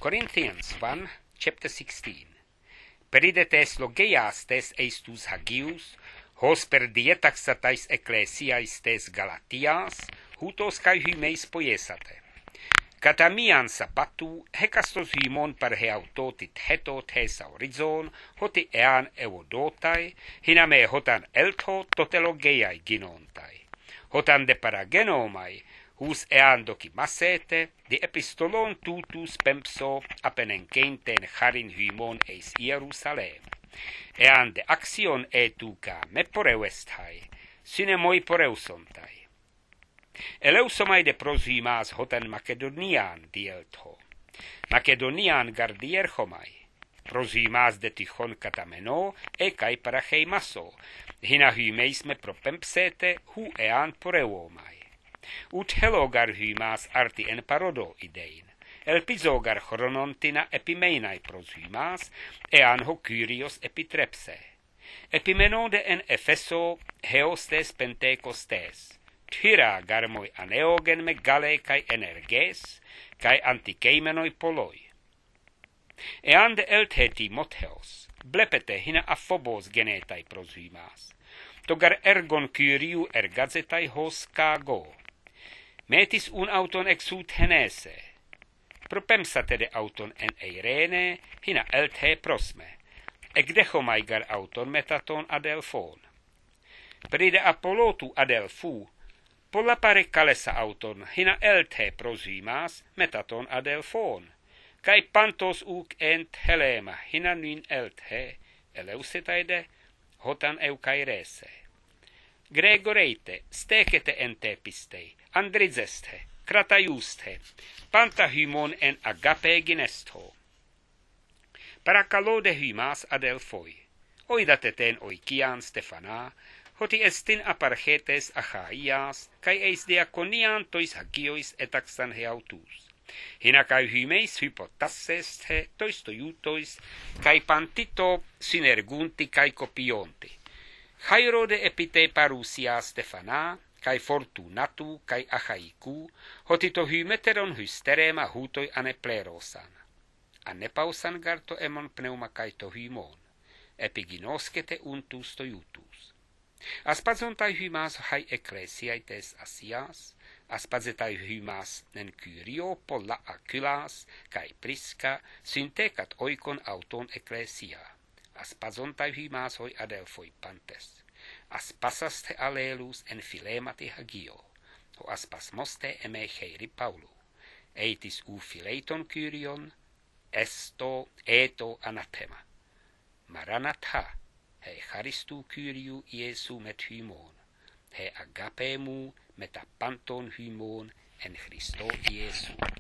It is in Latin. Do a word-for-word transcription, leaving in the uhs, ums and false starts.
Corinthians one, chapter sixteen. Peridetes logeiastes eistus hagius, hos per dietaxatais ecclesiaistes Galatias, hutos kai hymeis poiesate. Katamian sapatu, hekastos hymon per heautotit hetot hesaurizon, hoti ean evodotai, hiname hotan eltho totelogeiai ginontai. Hotan de paragenomai, hus ean dokimasete, de epistolon tutus pempso apenenkeinten harin hymon eis Jerusalem. Ean de axion etuka me poreuestai, sine moi poreusontai. Eleusomai de proshymas hotan Macedonian dieltho. Macedonian gardierchomai. Proshymas de tichon katameno, e kai paracheimaso, hina hymeis me propempsete, hu ean poreuomai. Ut helogar hymas arti en parodo idein. Elpizogar chronontina epimeinai proshymas, ean ho kyrios epitrepse. Epimenode en Efeso heostes pentekostes. Tyra garmoi aneogen megale kai energes, kai antikeimenoi poloi. Ean de eltheti motheos, blepete hina aphobos genetai proshymas. Togar ergon kyriu ergazetai hos kago. Metis un auton exut henese. Propemsate de auton en eirene, hina elthe prosme. Egdechomai gar auton metaton adelfon. Peride apolotu adelfu, polla pare kalesa auton, hina elthe proshymas metaton adelfon. Kai pantos uk ent helema, hina nin elthe, eleusetaide, hotan eukairese. Gregoreite, stekete ente pistei, andrizeste, krataiuste, panta hymon en agape ginestho. Parakalode hymas adelphoi, oidateten oikian Stefana, hoti estin aparchetes achaias, kai eis diakonian tois hagiois etaxan heautus. Hina kai hymeis hypotasseste, tois toiutois, kai pantito synergunti kai copionti. Hairode epite parousia Stefana, kai fortunatu, kai achaiku, hotito hymeteron hysterema hutoi aneplerosan. Anepausan garto emon pneuma kai to hymon, epiginoskete untus toiutus. Aspazontai hymas hai ecclesiaites asias, aspazetai hymas nen kyrio polla akylas, kai priska, syntekat oikon auton ecclesia. Aspazontai hymas hoi adelphoi pantes. Aspasaste alelus en filemati hagio, ho aspasmoste eme heiri Paulu. Eitis u fileiton kyrion, esto eto anathema. Maranatha, he charistu kyriu Iesu met hymon, he agapemu metapanton hymon en Christo Iesu.